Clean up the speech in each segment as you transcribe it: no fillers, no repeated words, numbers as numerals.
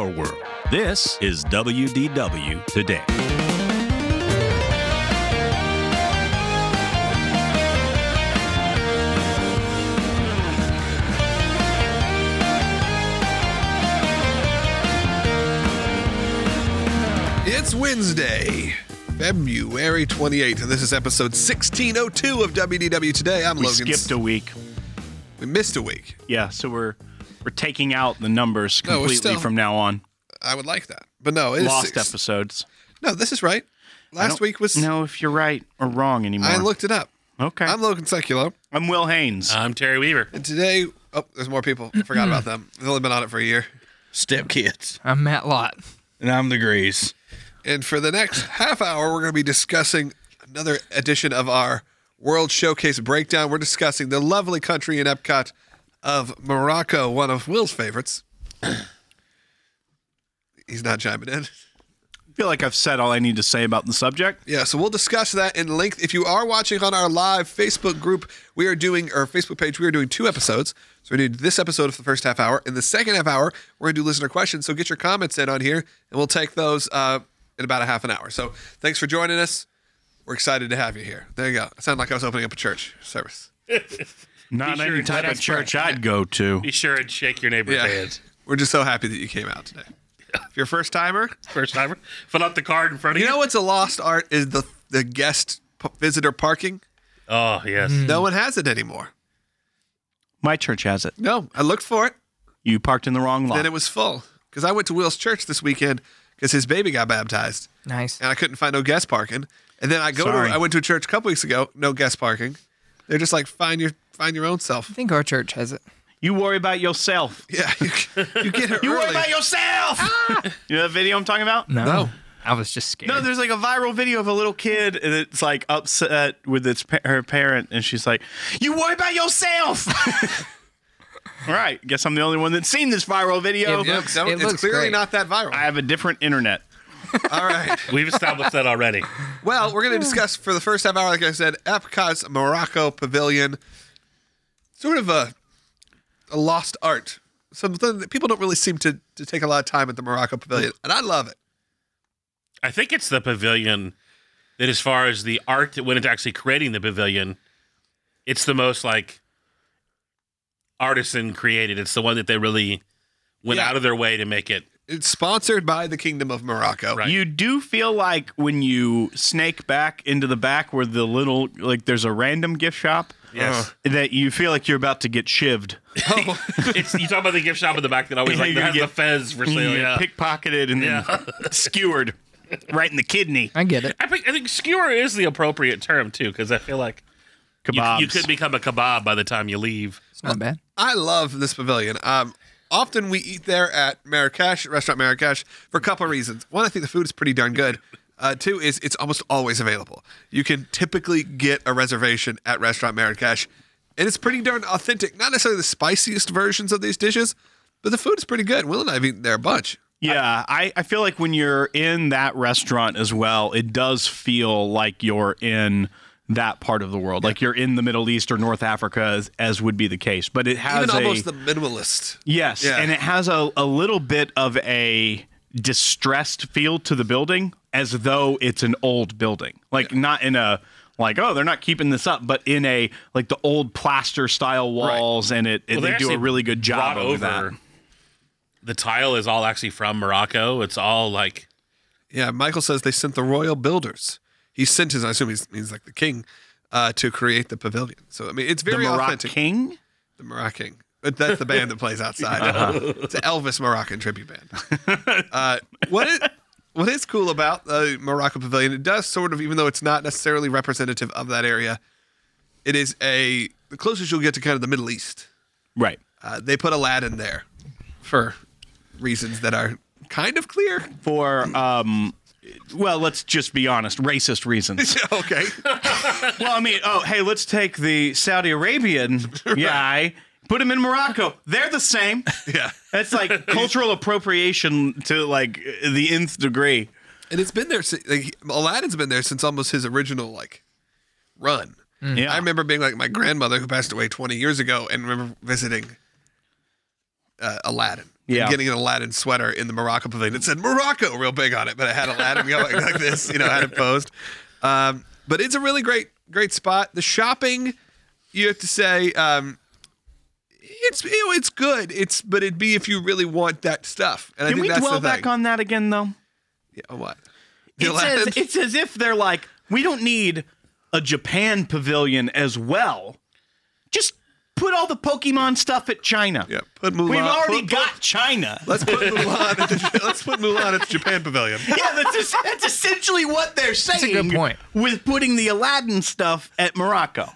world. This is WDW Today. It's Wednesday, February 28th, and this is episode 1602 of WDW Today. I'm Logan. We skipped a week. We missed a week. Yeah, so we're taking out the numbers completely from now on. I would like that. But no, it's Lost episodes. No, this is right. Last week was... know if you're right or wrong anymore. I looked it up. Okay. I'm Logan Seculo. I'm Will Haynes. I'm Terry Weaver. And today... Oh, there's more people. I forgot about them. They've only been on it for a year. Stepkids. I'm Matt Lott. And I'm the Grease. And for the next half hour, we're going to be discussing another edition of our World Showcase Breakdown. We're discussing the lovely country in Epcot of Morocco, one of Will's favorites. He's not chiming in. I feel like I've said all I need to say about the subject. Yeah, so we'll discuss that in length. If you are watching on our live Facebook group, our Facebook page, we are doing 2 episodes. So we're going to do this episode of the first half hour. In the second half hour, we're going to do listener questions. So get your comments in on here, and we'll take those in about a half an hour. So thanks for joining us. We're excited to have you here. There you go. I sound like I was opening up a church service. Not any type of church I'd go to. Be sure and shake your neighbor's hands. We're just so happy that you came out today. If you're a first timer, fill out the card in front of you. You know what's a lost art is the guest visitor parking. Oh, yes. No one has it anymore. My church has it. No, I looked for it. You parked in the wrong lot. Then it was full. Because I went to Will's church this weekend because his baby got baptized. Nice. And I couldn't find no guest parking. And then Sorry. I went to a church a couple weeks ago, no guest parking. They're just like, find your own self. I think our church has it. You worry about yourself. Yeah, you get here You early. worry about yourself! You know that video I'm talking about? No. I was just scared. No, there's like a viral video of a little kid and it's like upset with her parent, and she's like, "You worry about yourself." All right, guess I'm the only one that's seen this viral video. It looks It's clearly great. not that viral. I have a different internet. All right. We've established that already. Well, we're going to discuss for the first half hour, like I said, Epcot's Morocco Pavilion. Sort of a lost art. Something that people don't really seem to take a lot of time at the Morocco Pavilion, and I love it. I think it's the pavilion that, as far as the art that went into actually creating the pavilion, it's the most like artisan created. It's the one that they really went out of their way to make it. It's sponsored by the Kingdom of Morocco. Right. You do feel like when you snake back into the back where the little, like there's a random gift shop. Yes. That you feel like you're about to get shivved. You talk about the gift shop in the back that always Yeah, like you has get- the fez for sale. Yeah. Pickpocketed and then skewered right in the kidney. I get it. I think skewer is the appropriate term too, because I feel like Kebabs. you could become a kebab by the time you leave. It's not bad. I love this pavilion. Often we eat there at Marrakesh, Restaurant Marrakesh, for a couple of reasons. One, I think the food is pretty darn good. 2 is it's almost always available. You can typically get a reservation at Restaurant Marrakesh, and it's pretty darn authentic. Not necessarily the spiciest versions of these dishes, but the food is pretty good. Will and I have eaten there a bunch. Yeah, I feel like when you're in that restaurant as well, it does feel like you're in that part of the world. Like you're in the Middle East or North Africa as would be the case. But it has Even almost the minimalist. Yes, Yeah. and it has a little bit of a distressed feel to the building, as though it's an old building. Like not in a like, oh, they're not keeping this up, but in a like the old plaster style walls, and they do a actually really good job brought over that. The tile is all actually from Morocco. It's all like Yeah, Michael says they sent the royal builders. He sent his, I assume he's like the king, to create the pavilion. So, I mean, it's very The authentic. Moroccan? The Moroccan. But that's the band that plays outside. It's an Elvis Moroccan tribute band. What is cool about the Morocco Pavilion, it does sort of, even though it's not necessarily representative of that area, it is the closest you'll get to kind of the Middle East. Right. They put Aladdin there for reasons that are kind of clear. For well, let's just be honest, racist reasons. Okay. Well, I mean, hey, let's take the Saudi Arabian guy, put him in Morocco. They're the same. Yeah. That's like cultural appropriation to like the nth degree. And it's been there, Aladdin's been there since almost his original run. Yeah. I remember being like my grandmother who passed away 20 years ago and remember visiting Aladdin. Yeah. and getting an Aladdin sweater in the Morocco Pavilion. It said Morocco real big on it, but it had Aladdin going like this, had it posed. But it's a really great spot. The shopping, you have to say, it's good. But it'd be if you really want that stuff. And I Can think we that's dwell the thing. back on that again, though? Yeah, what? The It's as if they're like, we don't need a Japan pavilion as well. Just put all the Pokemon stuff at China. Yeah, put Mulan. We've already got China. Let's put Mulan. Let's put Mulan at the Japan Pavilion. Yeah, that's essentially what they're saying. a good point. With putting the Aladdin stuff at Morocco.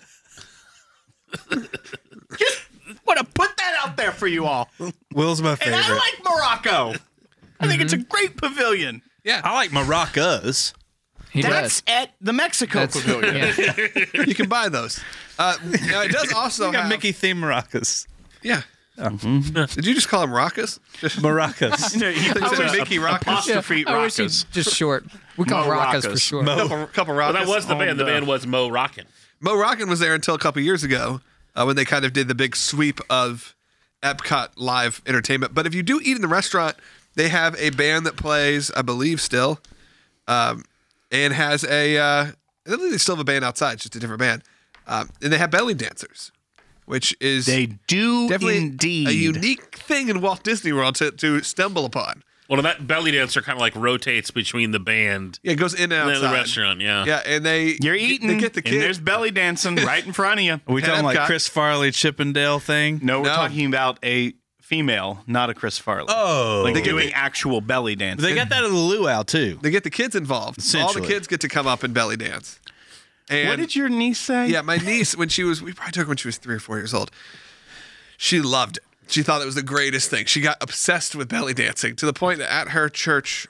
Just want to put that out there for you all. Will's my And favorite. I like Morocco. I think it's a great pavilion. Yeah, I like maracas. He That's does. at the Mexico That's, Pavilion. yeah. you can buy those. Now it does also We got have Mickey themed maracas. Yeah. Did you just call them Rockas? Maracas. You know, He said Mickey Rockas. apostrophe I wish Rockas. he's just short. We call Mo them Rockas for Rockas. short. Couple Well, Rockas. that was the band. The band was Mo Rockin'. Mo Rockin was there until a couple years ago when they kind of did the big sweep of Epcot live entertainment. But if you do eat in the restaurant, they have a band that plays, I believe, still, and has I think they still have a band outside, it's just a different band. And they have belly dancers, which is They do definitely indeed. a unique thing in Walt Disney World to stumble upon. Well, that belly dancer kind of like rotates between the band Yeah, it goes in and and outside. the restaurant. Yeah. Yeah, and You're eating, They get the and kid. there's belly dancing right in front of you. Are we At talking like Epcot. Chris Farley Chippendale thing? No, we're No. talking about a female, not a Chris Farley. Oh. like They get doing the- actual belly dancing. They got that at the luau, too. They get the kids involved. All the Essentially. kids get to come up and belly dance. And What did your niece say? yeah, my niece, we probably took her when she was 3 or 4 years old. She loved it. She thought it was the greatest thing. She got obsessed with belly dancing to the point that at her church,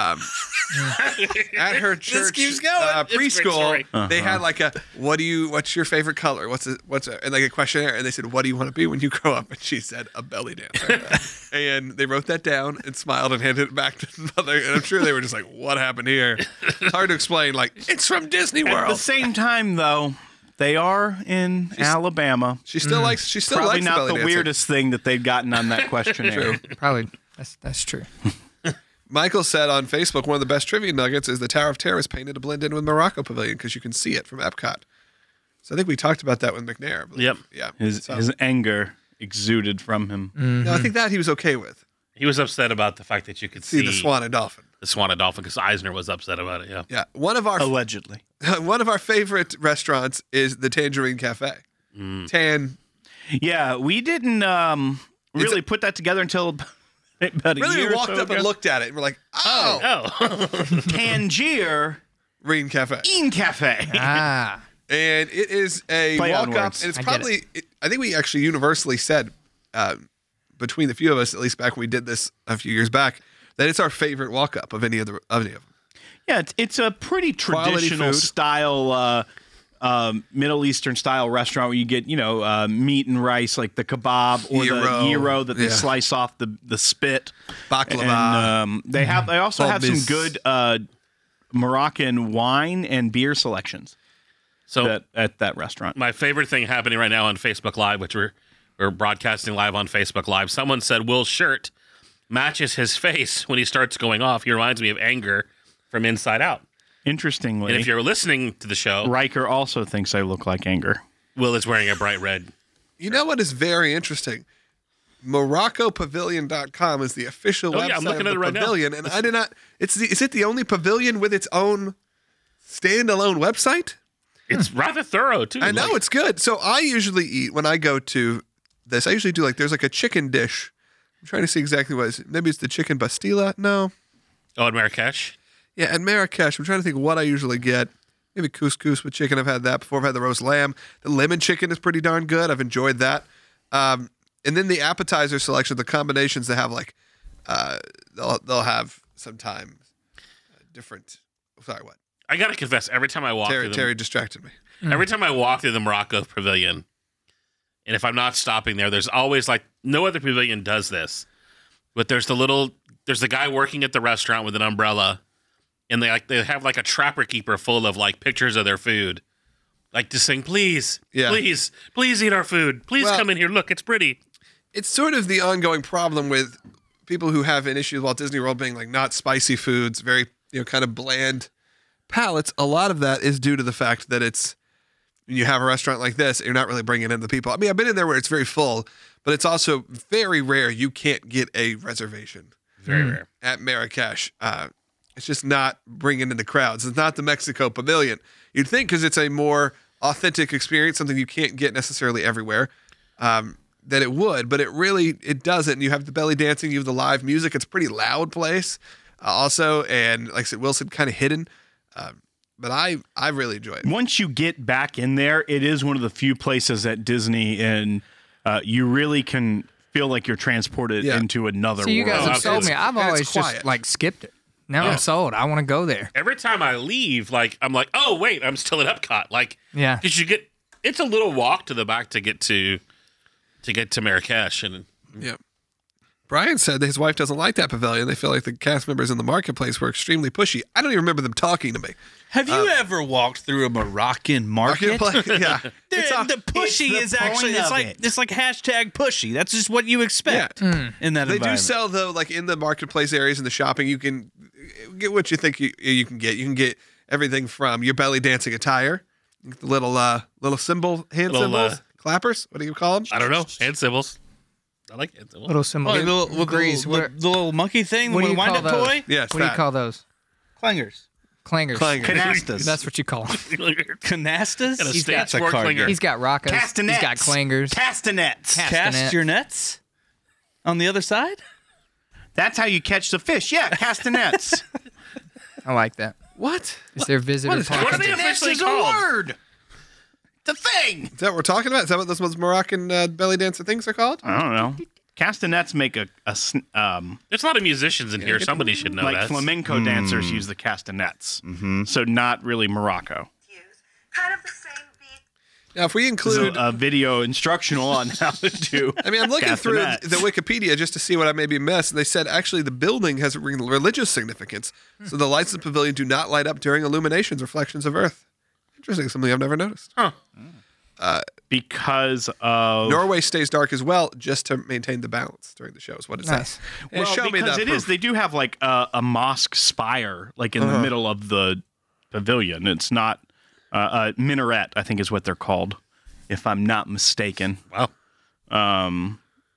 keeps going. It's a great preschool, story. they had like a what's your favorite color? And like a questionnaire, and they said, what do you want to be when you grow up? And she said, a belly dancer. And they wrote that down and smiled and handed it back to the mother. And I'm sure they were just like, what happened here? It's hard to explain. Like, it's from Disney At the World. same time, though, they are in Alabama. She still likes. She still Probably likes not belly the dancing. weirdest thing that they've gotten on that questionnaire. Probably. That's true. Michael said on Facebook, one of the best trivia nuggets is the Tower of Terror is painted to blend in with Morocco Pavilion because you can see it from Epcot. So I think we talked about that with McNair. I believe. Yep. Yeah. His So- his anger exuded from him. No, I think that he was okay with. He was upset about the fact that you could See the swan and dolphin. the Swan and Dolphin because Eisner was upset about it. Yeah. Yeah. One of our Allegedly. one of our favorite restaurants is the Tangerine Cafe. Tan. Yeah, we didn't really put that together until about a Really, year we or walked so up and ago. looked at it and we're like, oh, Oh. Tangier Reen Cafe. Ean Cafe. Ah. And it is a Play on walk up, words. and it's I get probably. I think we actually universally said, between the few of us, at least back when we did this a few years back, that it's our favorite walk up of any of them. Yeah, it's a pretty Quality traditional food. style, Middle Eastern style restaurant where you get, meat and rice like the kebab or the Gyro. gyro that they Yeah. slice off the spit. Baklava. And they also have some Hummus. good Moroccan wine and beer selections So at that restaurant. my favorite thing happening right now on Facebook Live, which we're broadcasting live on Facebook Live. Someone said Will's shirt matches his face when he starts going off. He reminds me of Anger from Inside Out. Interestingly, And if you're listening to the show, Riker also thinks I look like Anger. Will is wearing a bright red. You know what is very interesting? MoroccoPavilion.com is the official Oh, yeah, I'm website looking of at the it right now. pavilion, and I did not. Is it the only pavilion with its own standalone website? It's rather thorough too. I know Like, it's good. So I usually eat when I go to this. I usually do there's like a chicken dish. I'm trying to see exactly what it is. Maybe it's the chicken pastilla. No, Oh, at Marrakesh. yeah, at Marrakesh. I'm trying to think what I usually get. Maybe couscous with chicken. I've had that before. I've had the roast lamb. The lemon chicken is pretty darn good. I've enjoyed that. And then the appetizer selection, the combinations they have, they'll have sometimes different. Sorry, what? I gotta confess, every time I walk through Terry distracted me. every time I walk through the Morocco Pavilion, and if I'm not stopping there's always no other pavilion does this, but there's the guy working at the restaurant with an umbrella, and they have a trapper keeper full of pictures of their food, just saying, please, Yeah. please eat our food, please Well- come in here, look, it's pretty. It's sort of the ongoing problem with people who have an issue with Walt Disney World being like not spicy foods, very kind of bland palates, a lot of that is due to the fact that it's when you have a restaurant like this, you're not really bringing in the people. I mean, I've been in there where it's very full, but it's also very rare you can't get a reservation. Very rare. At Marrakesh. It's just not bringing in the crowds. It's not the Mexico Pavilion. You'd think because it's a more authentic experience, something you can't get necessarily everywhere, that it would, but it doesn't. You have the belly dancing, you have the live music. It's a pretty loud place also, and like I said, Wilson kind of hidden. But I really enjoy it. Once you get back in there, it is one of the few places at Disney and you really can feel like you're transported into another So you guys world. have sold me. I've and it's always just quiet. like skipped it. Now I'm sold. I want to go there. Every time I leave, like I'm like, oh wait, I'm still at Epcot. Like, Yeah. because it's a little walk to the back to get to Marrakesh, and Yeah. Brian said that his wife doesn't like that pavilion. They feel like the cast members in the marketplace were extremely pushy. I don't even remember them talking to me. Have you ever walked through a Moroccan market? Yeah. The pushy is actually it's like hashtag pushy. That's just what you expect in that They environment. do sell though, like in the marketplace areas and the shopping, you can get what you think you can get. You can get everything from your belly dancing attire, the little symbol hand Little, symbols, clappers. What do you call them? I don't know, hand symbols. I like hand symbols. Little symbol. Oh, the little monkey thing, What do the you wind call up those? toy, Yes, What do you call those? clangers, Clangers. Canastas. That's what you call them. canastas. Got a He's state got- sport card clinger. game. He's got rockets. Castanets. He's got clangers. Castanets. Castanets. Cast your nets on the other side. That's how you catch the fish. Yeah, castanets. I like that. What? Is there visitor is parking? What are they Castanets officially is a called? word. It's a thing. Is that what we're talking about? Is that what those Moroccan belly dancer things are called? I don't know. Castanets make There's a lot of musicians in here. Somebody should know like that. flamenco dancers use the castanets. So not really Morocco. Kind of the same beat. Now, if we So include, a video instructional on how to do. I mean, I'm looking through castanets. the Wikipedia just to see what I maybe missed. And they said actually the building has religious significance. So the lights of the pavilion do not light up during illuminations, reflections of Earth. Interesting, something I've never noticed. Huh. Because of Norway stays dark as well, just to maintain the balance during the shows. What it Nice. says. And well, show me because that it is. proof. They do have like a mosque spire, like in the middle of the pavilion. It's not a minaret, I think, is what they're called, if I'm not mistaken. Wow.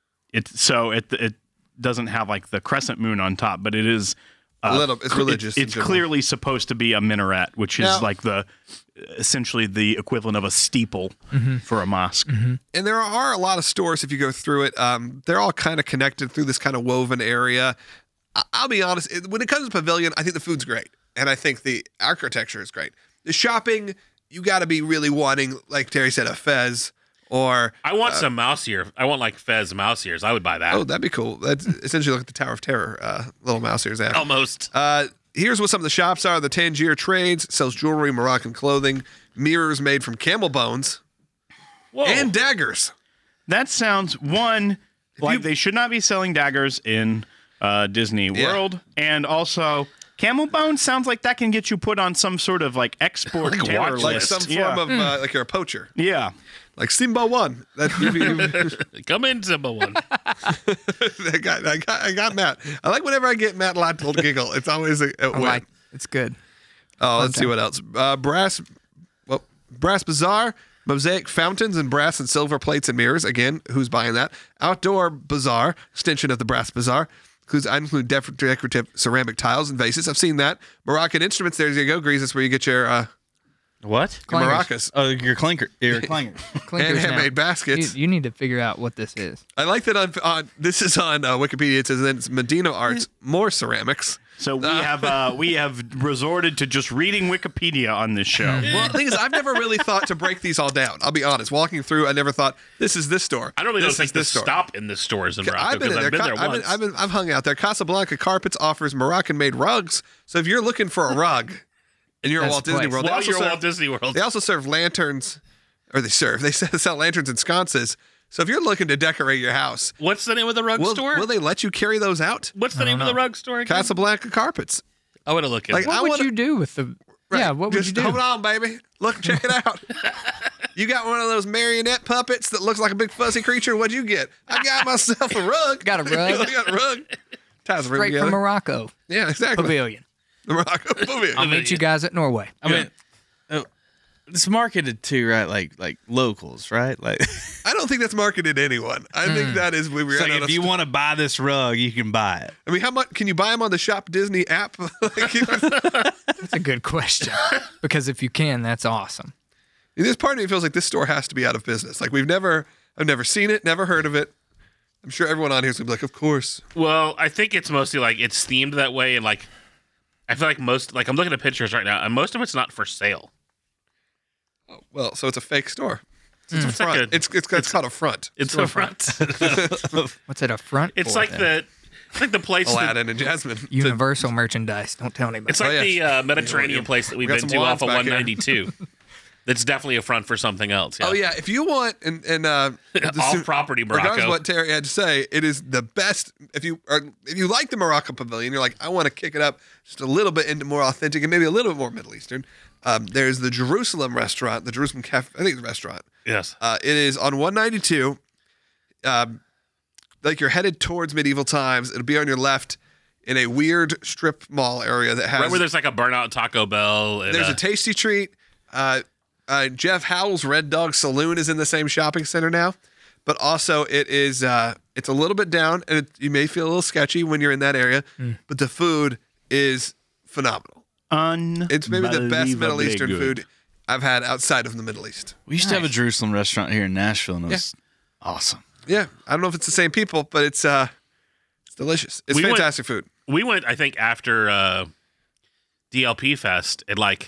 It doesn't have like the crescent moon on top, but it is A little. It's religious. in It's general. clearly supposed to be a minaret, which is Now- like essentially the equivalent of a steeple for a mosque. And there are a lot of stores if you go through it. They're all kind of connected through this kind of woven area. I'll be honest, when it comes to pavilion, I think the food's great. And I think the architecture is great. The shopping, you got to be really wanting, like Terry said, a Fez or, I want some mouse ear. I want like Fez mouse ears. I would buy that. oh, that'd be cool. That's essentially like the Tower of Terror, little mouse ears have. Almost. Here's what some of the shops are. The Tangier Trades sells jewelry, Moroccan clothing, mirrors made from camel bones, Whoa. and daggers. That sounds like they should not be selling daggers in Disney World, and also camel bone sounds like that can get you put on some sort of like export terror Like list. some form of, like you're a poacher. Yeah. Like Simba 1. That, Come in, Simba one. I got Matt. I like whenever I get Matt Lottold giggle. It's always a I win. like. It's good. Oh, let's see what else. Brass Bazaar, mosaic fountains and brass and silver plates and mirrors. Again, who's buying that? Outdoor Bazaar, extension of the Brass Bazaar. I include decorative ceramic tiles and vases. I've seen that. Moroccan instruments. There you go, Grease. That's where you get your What? Clangers. maracas Oh, your clangers. and Clinkers now. handmade baskets. You need to figure out what this is. I like that on this is on Wikipedia. It says then it's Medina Arts, more ceramics. So we have resorted to just reading Wikipedia on this show. Well, the thing is, I've never really thought to break these all down. I'll be honest. Walking through, I never thought this is this store. I don't really this think is this store. stop in the stores in Morocco I've been because in there. I've been there once. I've hung out there. Casablanca Carpets offers Moroccan-made rugs. So if you're looking for a rug, and you're at That's Walt Disney place. World, While you're at Walt Disney World. They also serve lanterns, or they sell lanterns and sconces. So if you're looking to decorate your house, What's the name of the rug store? will they let you carry those out? What's the name of the rug store again? Casablanca Carpets. I want to look at Like, it. I What would wanna- you do with the? Right. Yeah. What would Just you do? hold on, baby. Look, check it out. You got one of those marionette puppets that looks like a big fuzzy creature. What'd you get? I got myself a rug. Got a rug. I got a rug. Ties the room Straight together. from Morocco Yeah, exactly. Pavilion. The Morocco Pavilion. I'll meet you guys at Norway. I mean, it's marketed to right, like locals, right? Like, I don't think that's marketed to anyone. I think that is we were it's like if you want to buy this rug, you can buy it. I mean, how much can you buy them on the Shop Disney app? That's a good question. Because if you can, that's awesome. This part of me feels like this store has to be out of business. Like I've never seen it, never heard of it. I'm sure everyone on here is gonna be like, of course. Well, I think it's mostly like it's themed that way, and like I feel like I'm looking at pictures right now, and most of it's not for sale. Oh, well, so it's a fake store. It's a It's like front. a- It's called a front. It's a front. What's it, a front? It's for like then? the place. That, Aladdin and Jasmine. Universal merchandise. Don't tell anybody. it's like yeah. the Mediterranean place that we've got been some to off wands of back here. 192. That's definitely a front for something else. Yeah. Oh yeah, if you want and Off property regardless Morocco. of what Terry had to say, it is the best. If you like the Morocco Pavilion, you're like, I want to kick it up just a little bit into more authentic and maybe a little bit more Middle Eastern. There's the Jerusalem restaurant, the Jerusalem Cafe. I think it's a restaurant. Yes. It is on 192. Like you're headed towards medieval times. It'll be on your left in a weird strip mall area that has. Right where there's like a burnout Taco Bell. And, There's a Tasty Treat. Jeff Howell's Red Dog Saloon is in the same shopping center now, but also it is it's a little bit down, and you may feel a little sketchy when you're in that area. But the food is phenomenal. It's maybe the best Middle Eastern food I've had outside of the Middle East. We used to have a Jerusalem restaurant here in Nashville, and it was awesome. Yeah, I don't know if it's the same people, but it's delicious. It's We went- fantastic food. We went, I think, after DLP Fest at like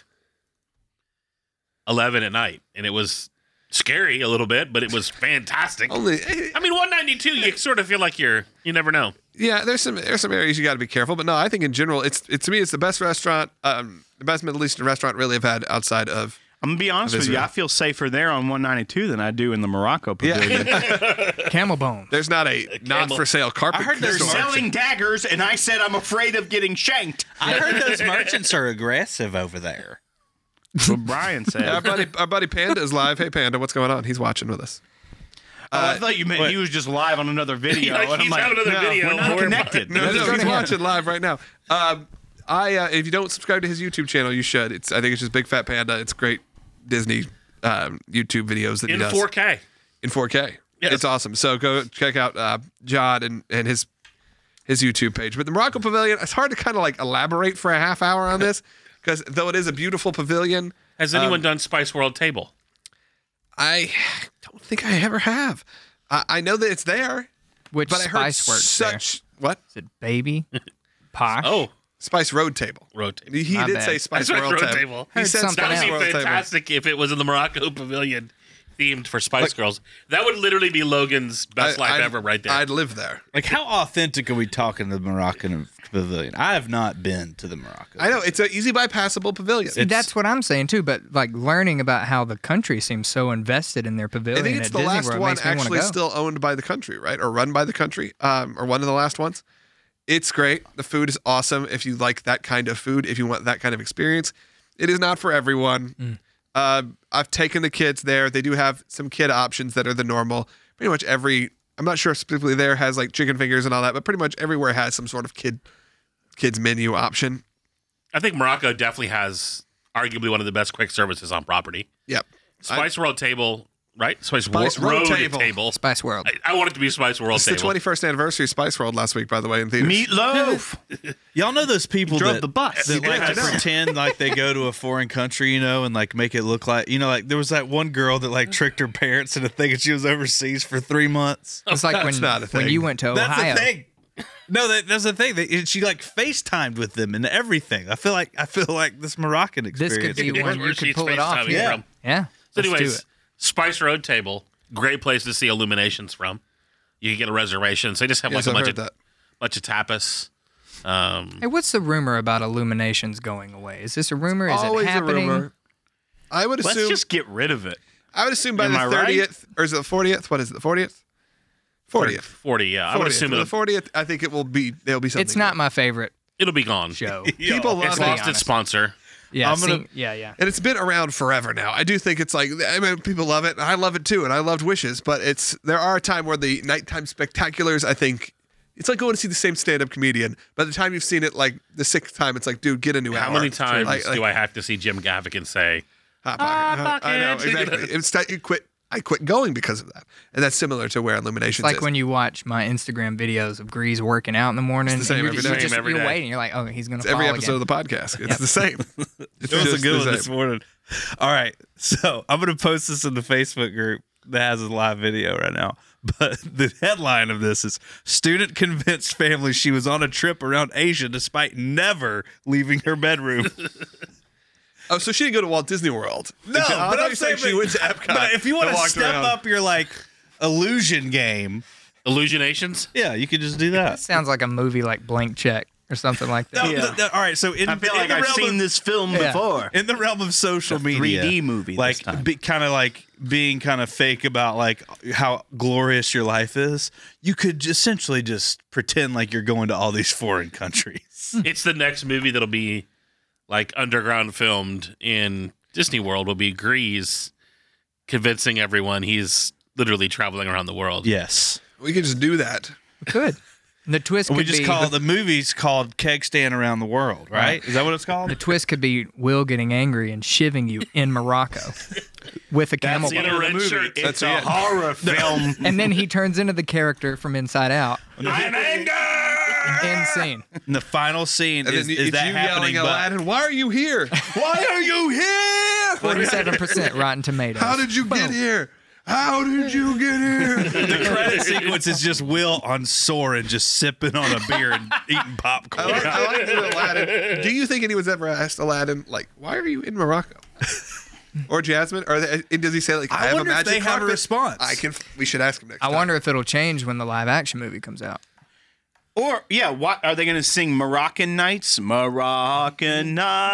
11 at night, and it was scary a little bit, but it was fantastic. Only I mean, 192, you sort of feel like you never know. yeah, there's some areas you got to be careful, but no, I think in general, it's to me it's the best restaurant, the best Middle Eastern restaurant really I've had outside of. I'm gonna be honest with you. Israel. I feel safer there on 192 than I do in the Morocco Pavilion. Camel bone. There's not a not for sale carpet. I heard They're there's store. selling daggers, and I said I'm afraid of getting shanked. I heard those merchants are aggressive over there. That's what Brian said. Our buddy Panda is live. Hey Panda, what's going on? He's watching with us. I thought you meant he was just live on another video. Like, and I'm he's like, having another no, video. we're not Don't worry about connected. No, he's watching live right now. If you don't subscribe to his YouTube channel, you should. I think it's just Big Fat Panda. It's great Disney YouTube videos that In he does 4K. in 4K. Yes. It's awesome. So go check out John and his YouTube page. But the Morocco Pavilion, it's hard to kind of like elaborate for a half hour on this because though it is a beautiful pavilion, Has anyone done Spice World Table? I don't think I ever have. I know that it's there, Which but I heard spice words there? such what Is it baby? Posh? Oh, Spice Road Table. Road Table. He My did bad. say Spice Spice World Road Table. Table. He Heard said something That would Spice be World Table. fantastic if it was in the Morocco Pavilion themed for Spice Girls. That would literally be Logan's best life ever right there. I'd live there. Like, how authentic are we talking to the Moroccan Pavilion? I have not been to the Morocco. I know it's an easy bypassable pavilion. See, that's what I'm saying too. But like learning about how the country seems so invested in their I pavilion think it's at the Disney last World one makes me wanna actually go. still owned by the country, right? Or run by the country, or one of the last ones. It's great. The food is awesome. If you like that kind of food, if you want that kind of experience, it is not for everyone. I've taken the kids there. They do have some kid options that are the normal. Pretty much I'm not sure specifically there has like chicken fingers and all that, but pretty much everywhere has some sort of kids menu option. I think Morocco definitely has arguably one of the best quick services on property. Yep. Spice World Table, right? Spice Road Road Table. Table. Spice World. I want it to be Spice World It's the Table. 21st anniversary of Spice World last week, by the way, in theaters. Meatloaf. Y'all know those people Drove that, the bus. that like to pretend like they go to a foreign country, and like make it look like, like there was that one girl that like tricked her parents into thinking she was overseas for 3 months. It's like That's not a when thing. you went to That's Ohio. the thing. No, that's the thing. She like FaceTimed with them and everything. I feel like this Moroccan This experience. could be Where one you she's could pull it off. FaceTiming Yeah. from. Yeah. So Let's do anyways, it. Spice Road Table, great place to see Illuminations from. You can get a reservation. So they just have Yes, like a I've bunch heard of, that. bunch of tapas. Hey, what's the rumor about Illuminations going away? Is this a rumor? Is Always it happening? a rumor. I would Let's assume. just get rid of it. I would assume by Am the I right? 30th, or is it the 40th? What is it? The 40th? 40th. 40, yeah. I would assume the 40th. I think it will be. There'll be something. It's not my favorite it'll be gone. show. People love It's it. lost its sponsor. Yeah, I'm gonna- yeah. And it's been around forever now. I do think it's like, I mean, people love it. And I love it too. And I loved Wishes. But there are a time where the nighttime spectaculars, I think, it's like going to see the same stand-up comedian. By the time you've seen it, like the 6th time, it's like, dude, get a new How hour. many times Like, do I have to see Jim Gaffigan say, Hot Pocket. I know, exactly. I quit going because of that. And that's similar to where Illuminations It's like is. when you watch my Instagram videos of Grease working out in the morning. It's the same and every day. Every you're day. waiting. You're like, oh, he's going to It's every fall episode again. of the podcast. It's the same. It's It was a just good the one this same. morning. All right. So I'm going to post this in the Facebook group that has a live video right now. But the headline of this is Student convinced family she was on a trip around Asia despite never leaving her bedroom. Oh, so she didn't go to Walt Disney World. No, I but thought I'm you saying said she went to Epcot. But if you want and to walked step around. up your like illusion game, Illusionations? yeah, you could just do that. Sounds like a movie like Blank Check or something like that. No, all right, so in, I feel in like the I've realm seen of, this film Yeah. before. in the realm of social media, 3D movie this like time. kind of like being kind of fake about like how glorious your life is. You could essentially just pretend like you're going to all these foreign countries. It's the next movie that'll be like underground filmed in Disney World will be Grease convincing everyone he's literally traveling around the world. Yes, We could just do that. Good. And the twist we could just be call the movie's called Keg Stand Around the World, right? Is that what it's called? the twist could be Will getting angry and shivving you in Morocco with a camel in bar. a red shirt. It's a horror film. And then he turns into the character from Inside Out. I'm angry. End scene. And the final scene And is, then is it's that you happening? yelling But Aladdin, why are you here? Why are you here? 47% Rotten Tomatoes. How did you get here? How did you get here? the credit sequence is just Will on Soarin' just sipping on a beer and eating popcorn. I like the Aladdin. Do you think anyone's ever asked Aladdin, like, why are you in Morocco? Or Jasmine? Or does he say, like, I, have wonder a if magic they have a carpet? response. We should ask him next I time. wonder if it'll change when the live action movie comes out. Or what are they going to sing? Moroccan Nights, Moroccan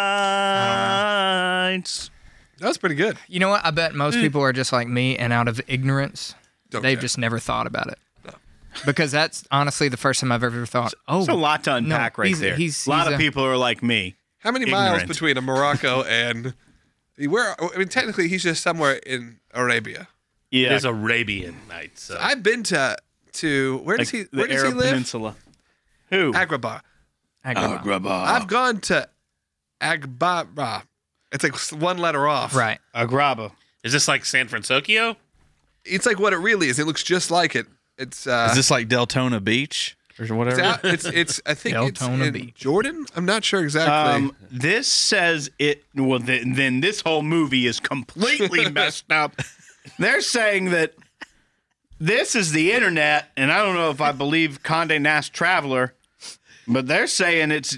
Nights. That was pretty good. You know what? I bet most people are just like me and out of ignorance, Don't they've care. just never thought about it. Because that's honestly the first time I've ever thought, oh, It's a lot to unpack right there. a lot of people are like me. How many miles Ignorant. between a Morocco and where? I mean, technically, he's just somewhere in Arabia. Yeah, It is Arabian Night. So. I've been to where does he the where does Arab he live? Peninsula. Who? Agrabah. Agrabah. I've gone to Agbara. It's like one letter off. Right. Agrabah. Is this like San Francisco? It's like what it really is. It looks just like it. It's Is this like Deltona Beach or whatever? it's I think it's Deltona in Beach. Jordan. I'm not sure exactly. This says it. Well, then this whole movie is completely messed up. They're saying that this is the internet, and I don't know if I believe Condé Nast Traveler, but they're saying it's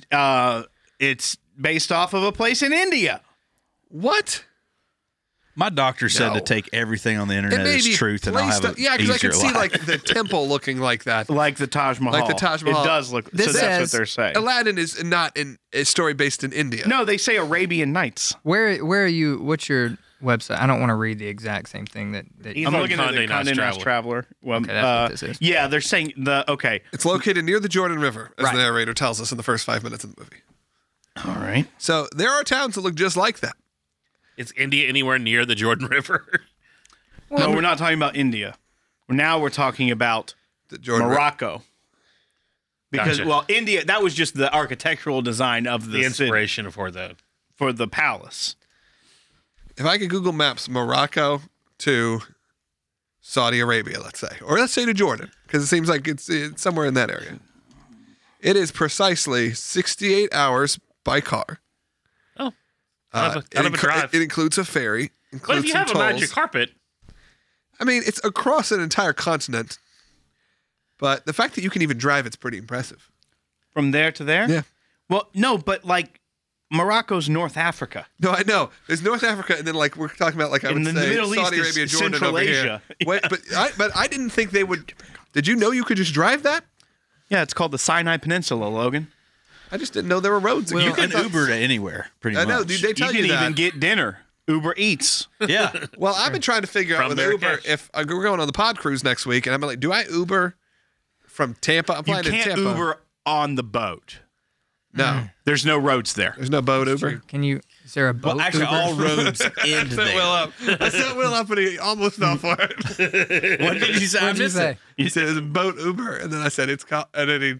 based off of a place in India. What? My doctor said No. to take everything on the It internet may as be truth, and I'll have placed an yeah, because I easier can see life. like the temple looking like that. Like the Taj Mahal. Like the Taj Mahal. It does look. This so that's what says they're saying. Aladdin is not a story based in India. No, they say Arabian Nights. Where are you? What's your website? I don't want to read the exact same thing that He's I'm on looking at the Condé Nast Condé Nast Traveler. Traveler. Well, Okay, that's what this is. Yeah, they're saying It's located near the Jordan River, as Right. the narrator tells us in the first 5 minutes of the movie. All right. So there are towns that look just like that. Is India anywhere near the Jordan River? No, we're not talking about India. Now we're talking about The Jordan River. Morocco. Because Gotcha. India, that was just the architectural design of The the city inspiration for the. for the palace. If I could Google Maps Morocco to Saudi Arabia, let's say, or let's say to Jordan, because it seems like it's somewhere in that area. It is precisely 68 hours by car. Oh, out of a drive. It includes a ferry. But Includes if you some have a tolls. magic carpet, I mean, it's across an entire continent. But the fact that you can even drive, it's pretty impressive. From there to there? Yeah. Well, no, but like Morocco's North Africa. No, I know. There's North Africa, and then like we're talking about like I And would then the say Middle Saudi East is Arabia, Jordan Central over Asia. here. Wait, but I didn't think they would. Did you know you could just drive that? Yeah, it's called the Sinai Peninsula, Logan. I just didn't know there were roads. you can Uber to anywhere, pretty I much. know, dude. They You tell can you, that. even get dinner. Uber Eats. Yeah. Well, I've been trying to figure out From with Uber Marrakesh. if we're going on the pod cruise next week, and I'm like, do I Uber from Tampa? I'm You flying to can't Tampa. Uber on the boat. No, There's no roads there. there's no boat Uber. Can you? Is there a boat? Well, actually, Uber? all roads end I set Will there. up. I set Will up, and he almost fell for it. What did you say? I What'd you missed say? it. He said it's a boat Uber, and then I said it's called, and then he.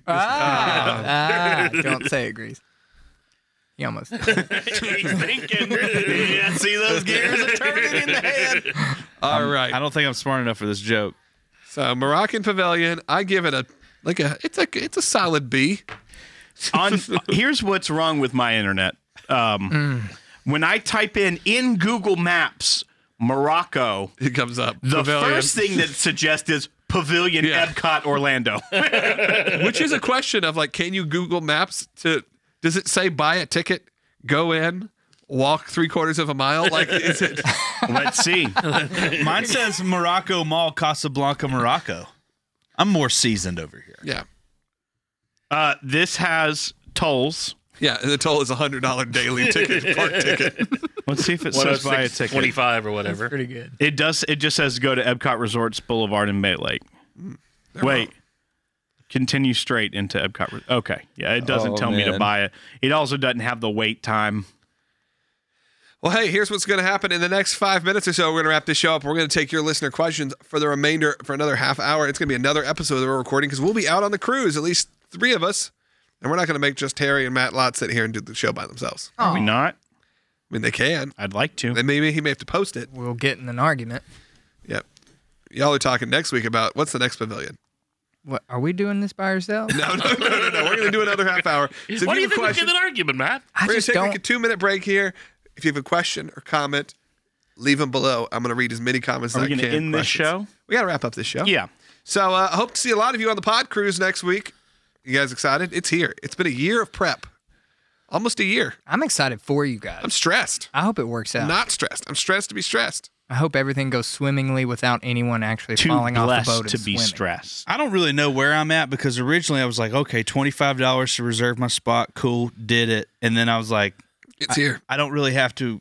Don't say it, Grease. You almost. He's thinking. Yeah, see those gears are turning in the head. All right. I don't think I'm smart enough for this joke. So Moroccan Pavilion, I give it it's a solid B. Here's what's wrong with my internet. When I type in Google Maps Morocco, It comes up. the Pavilion. first thing that suggests is Pavilion Yeah. Epcot Orlando. Which is a question of like, can you Google Maps does it say buy a ticket, go in, walk 3/4 of a mile? Like, is it? Let's see. Mine says Morocco Mall, Casablanca, Morocco. I'm more seasoned over here. Yeah. This has tolls. Yeah. And the toll is $100 daily ticket, park ticket. Let's see if it says buy a 106, ticket. 25 or whatever. Pretty good. It does. It just says go to Epcot Resorts Boulevard in Bay Lake. Wait. Continue straight into Epcot. Okay. Yeah, it doesn't Oh, tell me to man. buy it. It also doesn't have the wait time. Well, hey, here's what's going to happen in the next 5 minutes or so. We're going to wrap this show up. We're going to take your listener questions for the remainder for another half hour. It's going to be another episode that we're recording because we'll be out on the cruise, at least 3 of us. And we're not going to make just Terry and Matt Lott sit here and do the show by themselves. Are we not? I mean, they can. I'd like to. Then maybe he may have to post it. We'll get in an argument. Yep. Y'all are talking next week about what's the next pavilion. What are we doing this by ourselves? No. We're going to do another half hour. So if Why do you have a think we question, get an argument, Matt? I we're going just to take like don't. a 2-minute break here. If you have a question or comment, leave them below. I'm going to read as many comments Are as we I going can. to end this Questions. show? We got to wrap up this show. Yeah. So I hope to see a lot of you on the pod cruise next week. You guys excited? It's here. It's been a year of prep. Almost a year. I'm excited for you guys. I'm stressed. I hope it works out. Not stressed. I'm stressed to be stressed. I hope everything goes swimmingly without anyone actually Too falling off the boat blessed and to be swimming. stressed. I don't really know where I'm at because originally I was like, okay, $25 to reserve my spot. Cool. Did it. And then I was like, It's here. I don't have to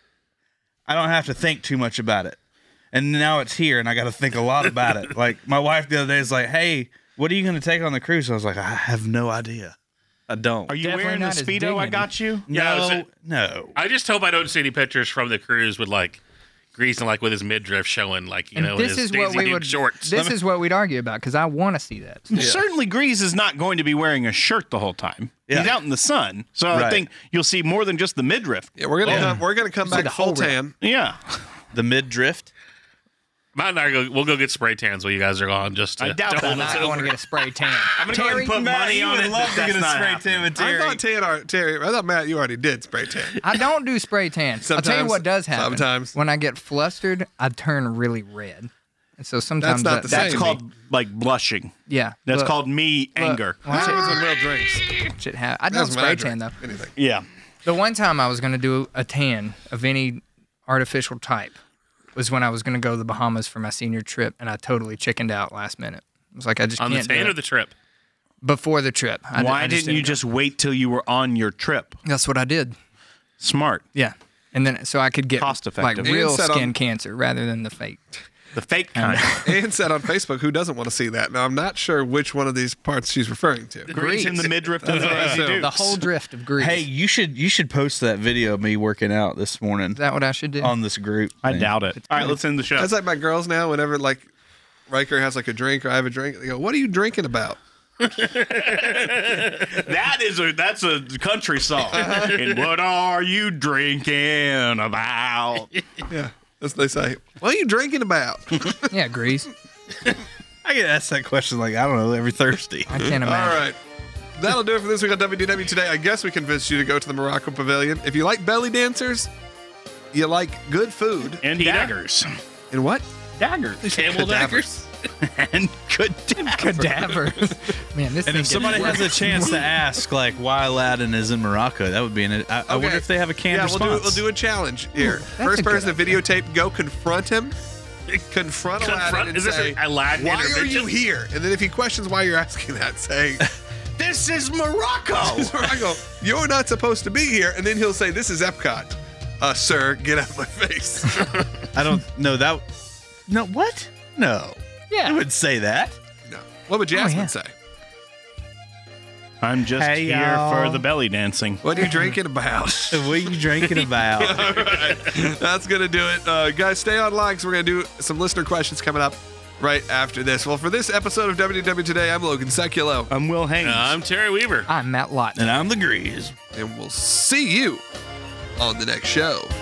think too much about it. And now it's here and I got to think a lot about it. Like my wife the other day is like, hey, what are you going to take on the cruise? I was like, I have no idea. I don't. Are you Definitely wearing the not as Speedo I dignity. got you? Yeah, No. I just hope I don't see any pictures from the cruise with like Grease and like with his midriff showing like And this his is what Daisy we Duke would. shorts. This is what we'd argue about because I want to see that. Certainly, Grease is not going to be wearing a shirt the whole time. Yeah. He's out in the sun, so I Right. think you'll see more than just the midriff. Yeah, we're gonna come back the full whole tan. Yeah, The mid drift. Matt and I we'll go get spray tans while you guys are gone. Just to, I doubt to that. hold I'm us not going to over. get a spray tan. I'm gonna go ahead and put money on it. That's not happening. with I thought Matt, you already did spray tan. I don't do spray tan. I'll tell you Sometimes- what does happen. sometimes. When I get flustered, I turn really red. And so sometimes not the That's same. called like blushing. Yeah. That's look, called me anger. That's when Will drinks. shit I don't That's when I spray tan drink though. anything. Yeah. The one time I was going to do a tan of any artificial type was when I was going to go to the Bahamas for my senior trip, and I totally chickened out last minute. I was like, I just On the can't do tan it. or the trip? Before the trip. Why I just didn't you do it. just wait till you were on your trip? That's what I did. Smart. Yeah. And then so I could get Cost like effective. real And set skin on- cancer rather than the fake. The fake kind. Ann said on Facebook, who doesn't want to see that? Now, I'm not sure which one of these parts she's referring to. Grease in the midriff and the That's Daisy what I Dukes. The whole drift of grease. Hey, you should post that video of me working out this morning Is that what I should do? on this group. I thing. doubt it. All right, let's end the show. That's like my girls now, whenever like Riker has like a drink or I have a drink, they go, "What are you drinking about?" That's a country song. And what are you drinking about? Yeah. That's what they say. What are you drinking about? Yeah, grease. I get asked that question like, I don't know, every Thursday. I can't All imagine. right. That'll do it for this week on WDW Today. I guess we convinced you to go to the Morocco Pavilion. If you like belly dancers, you like good food. And daggers. And what? Daggers. Camel daggers? And good Cadaver. Man, this And thing if somebody gets has a chance to ask, like, why Aladdin is in Morocco, that would be in it. I wonder if they have a canned Yeah, response. we'll do a challenge here. a First good person to videotape, go confront him. Confront Aladdin and Is this say, an Aladdin why are intervention? you here? And then if he questions why you're asking that, say, This is Morocco. I go, you're not supposed to be here. And then he'll say, this is Epcot. Sir, get out of my face. I don't know that. No, what? No. Yeah. I would say that. No. What would Jasmine yeah. say? I'm just Hey, here y'all. for the belly dancing. What are you drinking about? What are you drinking about? All right. That's going to do it. Guys, stay online because we're going to do some listener questions coming up right after this. Well, for this episode of WDW Today, I'm Logan Seculo. I'm Will Haynes. I'm Terry Weaver. I'm Matt Lott. And I'm the Grease. And we'll see you on the next show.